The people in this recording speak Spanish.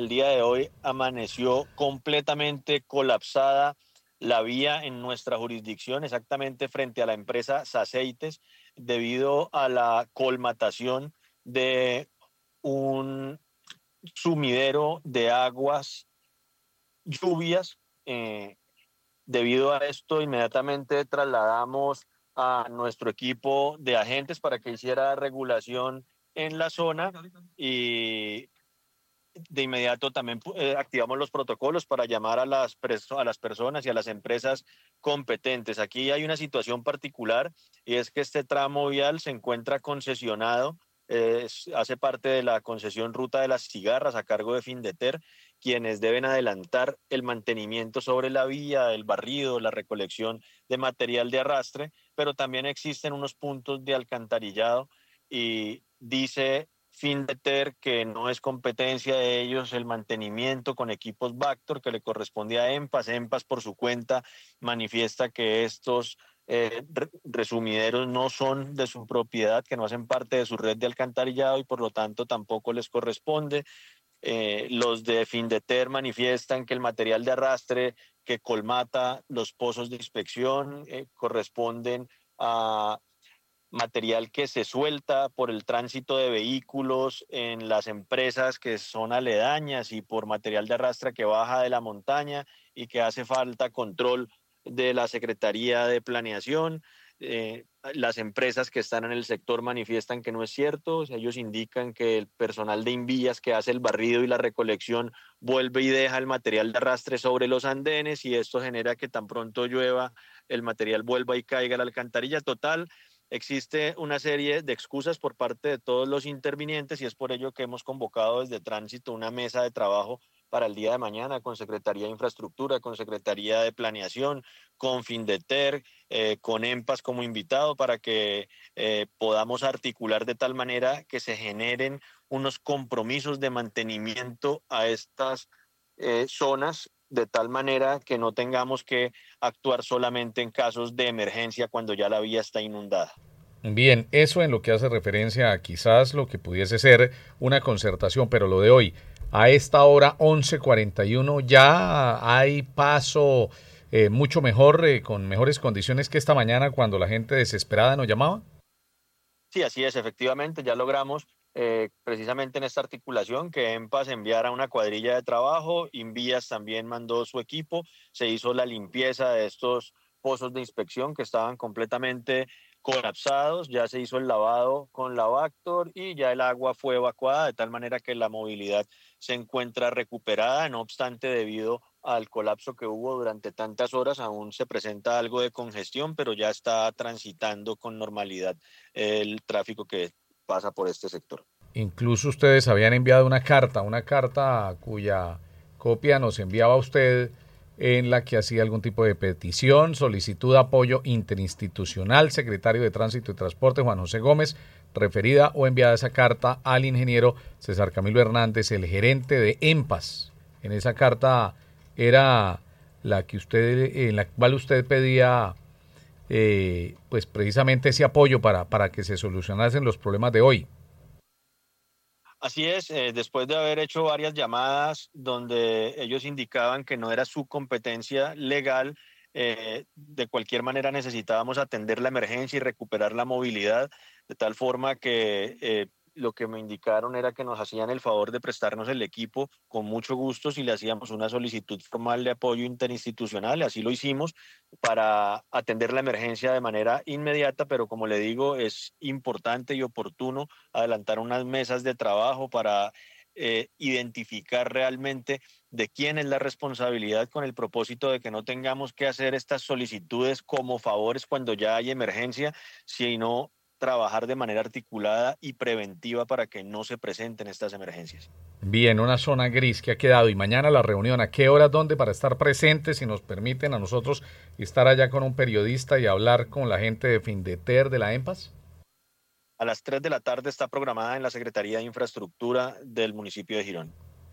el día de hoy amaneció completamente colapsada la vía en nuestra jurisdicción, exactamente frente a la empresa Saceites, debido a la colmatación de un sumidero de aguas lluvias. Debido a esto, inmediatamente trasladamos a nuestro equipo de agentes para que hiciera regulación en la zona y de inmediato también activamos los protocolos para llamar a a las personas y a las empresas competentes. Aquí hay una situación particular y es que este tramo vial se encuentra concesionado, hace parte de la concesión Ruta de las Cigarras a cargo de Findeter, quienes deben adelantar el mantenimiento sobre la vía, el barrido, la recolección de material de arrastre, pero también existen unos puntos de alcantarillado y dice Findeter que no es competencia de ellos el mantenimiento con equipos Vactor, que le corresponde a EMPAS. EMPAS por su cuenta manifiesta que estos resumideros no son de su propiedad, que no hacen parte de su red de alcantarillado y por lo tanto tampoco les corresponde. Los de Findeter manifiestan que el material de arrastre que colmata los pozos de inspección corresponden a material que se suelta por el tránsito de vehículos en las empresas que son aledañas y por material de arrastre que baja de la montaña y que hace falta control de la Secretaría de Planeación. Las empresas que están en el sector manifiestan que no es cierto. O sea, ellos indican que el personal de Invías que hace el barrido y la recolección vuelve y deja el material de arrastre sobre los andenes y esto genera que tan pronto llueva el material vuelva y caiga a la alcantarilla. Total, existe una serie de excusas por parte de todos los intervinientes y es por ello que hemos convocado desde Tránsito una mesa de trabajo para el día de mañana con Secretaría de Infraestructura, con Secretaría de Planeación, con Findeter, con EMPAS como invitado para que podamos articular de tal manera que se generen unos compromisos de mantenimiento a estas zonas de tal manera que no tengamos que actuar solamente en casos de emergencia cuando ya la vía está inundada. Bien, eso en lo que hace referencia a quizás lo que pudiese ser una concertación, pero lo de hoy, a esta hora 11:41, ya hay paso mucho mejor, con mejores condiciones que esta mañana cuando la gente desesperada nos llamaba. Sí, así es, efectivamente, ya logramos precisamente en esta articulación que EMPAS enviara una cuadrilla de trabajo, Invías también mandó su equipo, se hizo la limpieza de estos pozos de inspección que estaban completamente colapsados, ya se hizo el lavado con la Vactor y ya el agua fue evacuada de tal manera que la movilidad se encuentra recuperada, no obstante debido al colapso que hubo durante tantas horas, aún se presenta algo de congestión, pero ya está transitando con normalidad el tráfico que pasa por este sector. Incluso ustedes habían enviado una carta cuya copia nos enviaba usted en la que hacía algún tipo de petición, solicitud de apoyo interinstitucional, secretario de Tránsito y Transporte Juan José Gómez, referida o enviada esa carta al ingeniero César Camilo Hernández, el gerente de EMPAS. En esa carta era la que usted, en la cual usted pedía pues precisamente ese apoyo para que se solucionasen los problemas de hoy. Así es, después de haber hecho varias llamadas donde ellos indicaban que no era su competencia legal, de cualquier manera necesitábamos atender la emergencia y recuperar la movilidad, de tal forma que lo que me indicaron era que nos hacían el favor de prestarnos el equipo con mucho gusto si le hacíamos una solicitud formal de apoyo interinstitucional, así lo hicimos para atender la emergencia de manera inmediata, pero como le digo, es importante y oportuno adelantar unas mesas de trabajo para identificar realmente de quién es la responsabilidad con el propósito de que no tengamos que hacer estas solicitudes como favores cuando ya hay emergencia, sino trabajar de manera articulada y preventiva para que no se presenten estas emergencias. Bien, una zona gris que ha quedado. Y mañana la reunión, ¿a qué horas, dónde? Para estar presentes, si nos permiten a nosotros estar allá con un periodista y hablar con la gente de Findeter, de la EMPAS. A las 3 de la tarde está programada en la Secretaría de Infraestructura del municipio de Girón.